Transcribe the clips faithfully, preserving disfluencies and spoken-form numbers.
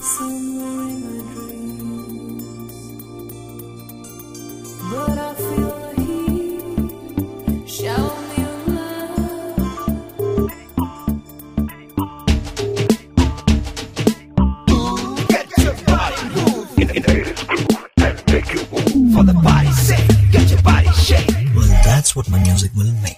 somewhere in my dreams. But I feel the heat, shower me with love. Get your body moving in, in the groove and make you move. For the body's sake, get your body shake. Well, that's what my music will make.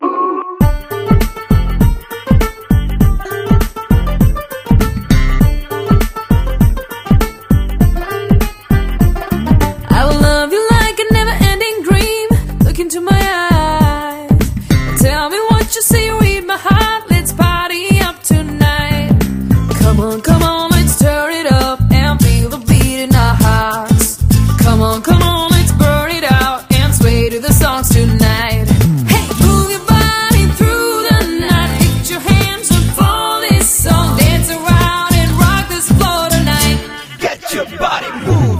Into my eyes, tell me what you see, read my heart. Let's party up tonight. Come on, come on, let's turn it up and feel the beat in our hearts. Come on, come on, let's burn it out and sway to the songs tonight. Hey, move your body through the night. Lift your hands up for this song. Dance around and rock this floor tonight. Get your body moved.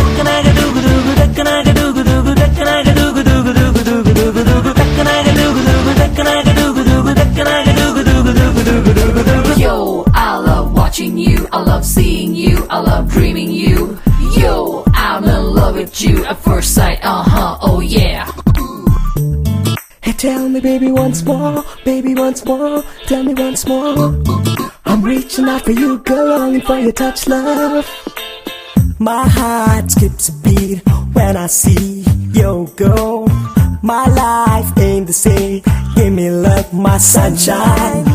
Yo, I love watching you, I love seeing you, I love dreaming you. Yo, I'm in love with you at first sight, uh-huh, oh yeah. Hey, tell me baby once more, baby once more, tell me once more. I'm reaching out for you, girl, longing for your touch, love. My heart skips a beat when I see you go. My life ain't the same, give me love, my sunshine.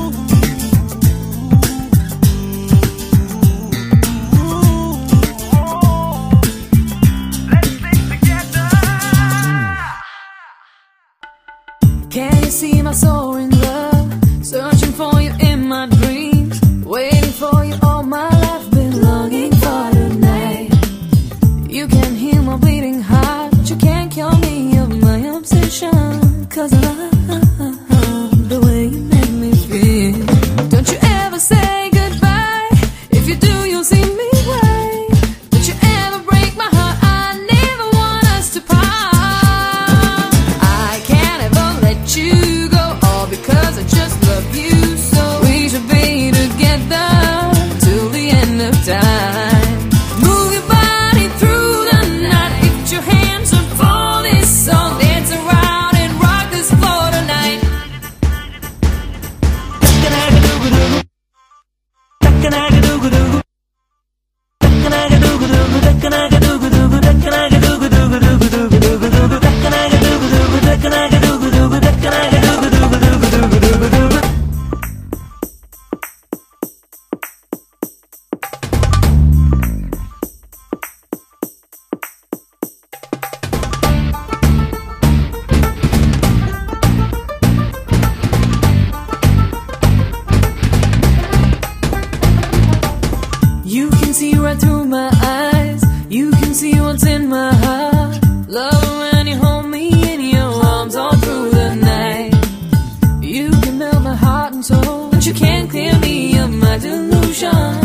Can you see my soaring love? Searching for you in my dreams, waiting for you all my life, been longing for tonight. You can hear my beating heart, but you can't kill me of my obsession. Cause I love the way you make me feel. Don't you ever say goodbye, if you do you'll see me cry. Don't you ever break my heart, I never want us to part. I can't ever let you go, all because I just love you so. We should be together till the end of time. Move your body through the night, lift your hands up for this song. Dance around and rock this floor tonight. You can see right through my eyes, you can see what's in my heart. Love when you hold me in your arms all through the night. You can melt my heart and soul, but you can't clear me of my delusion.